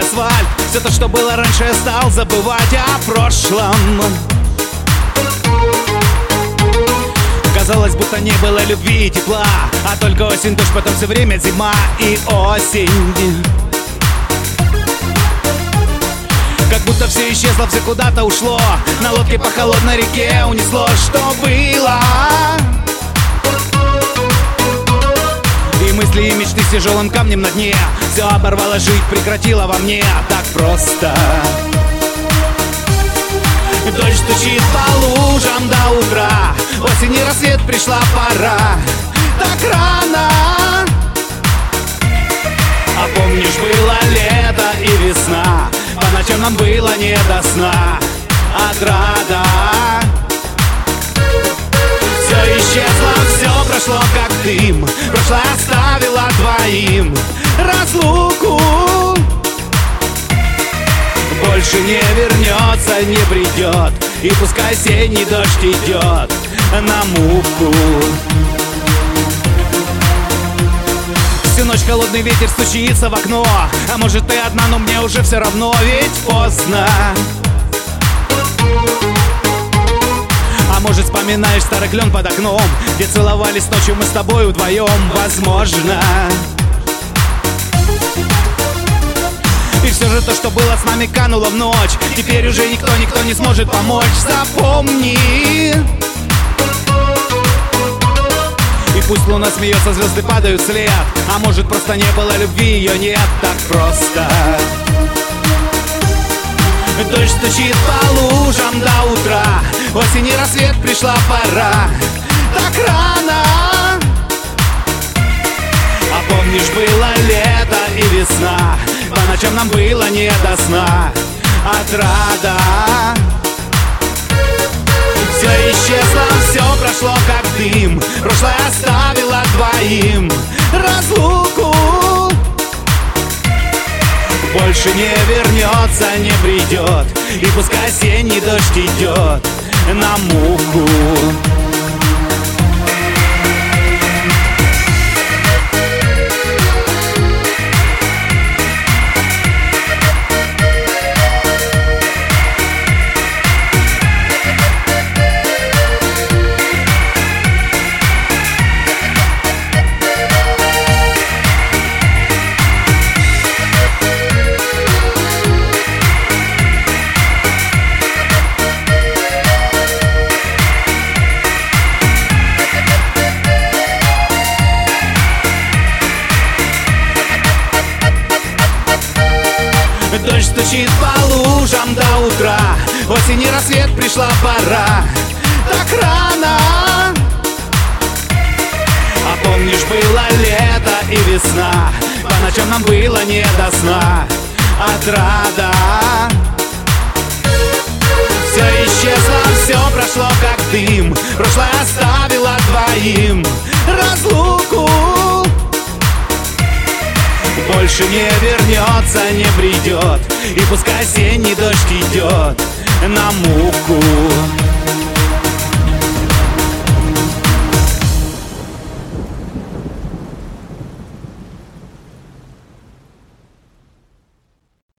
асфальт. Все то, что было раньше, я стал забывать о прошлом. Казалось, будто не было любви и тепла, а только осень, дождь, потом все время зима и осень. Как будто все исчезло, все куда-то ушло. На лодке по холодной реке унесло, что было. И мысли, и мечты с тяжелым камнем на дне. Все оборвало, жить прекратило во мне. Так просто. Дождь стучит по лужам до утра. Осень и рассвет, пришла пора. Так рано. А помнишь, было лето и весна. По ночам нам было не до сна. Отрада. Все исчезло, все прошло как дым. Прошлое оставило двоим разлуку. Больше не вернется, не придет. И пускай осенний дождь идет на муку. Всю ночь холодный ветер стучится в окно. А может, ты одна, но мне уже все равно, ведь поздно. А может, вспоминаешь старый клен под окном, где целовались ночью мы с тобой вдвоем. Возможно. И все же то, что было с нами, кануло в ночь. Теперь уже никто не сможет помочь. Запомни. И пусть луна смеется, звезды падают вслед. А может, просто не было любви, ее нет. Так просто. Дождь стучит по лужам до утра. Осень и рассвет, пришла пора. Так рано. А помнишь, было лето и весна. По ночам нам было не до сна. Отрада. Все исчезло, все прошло как дым. Прошлое оставило двоим разлуку. Больше не вернется, не придет. И пускай осенний дождь идет на муку. Дождь стучит по лужам до утра. Осень и рассвет, пришла пора. Так рано. А помнишь, было лето и весна. По ночам нам было не до сна. Отрада. Все исчезло, все прошло как дым. Прошлое оставило двоим разлуку. Больше не вернется, не придет. И пускай осенний дождь идет на муку.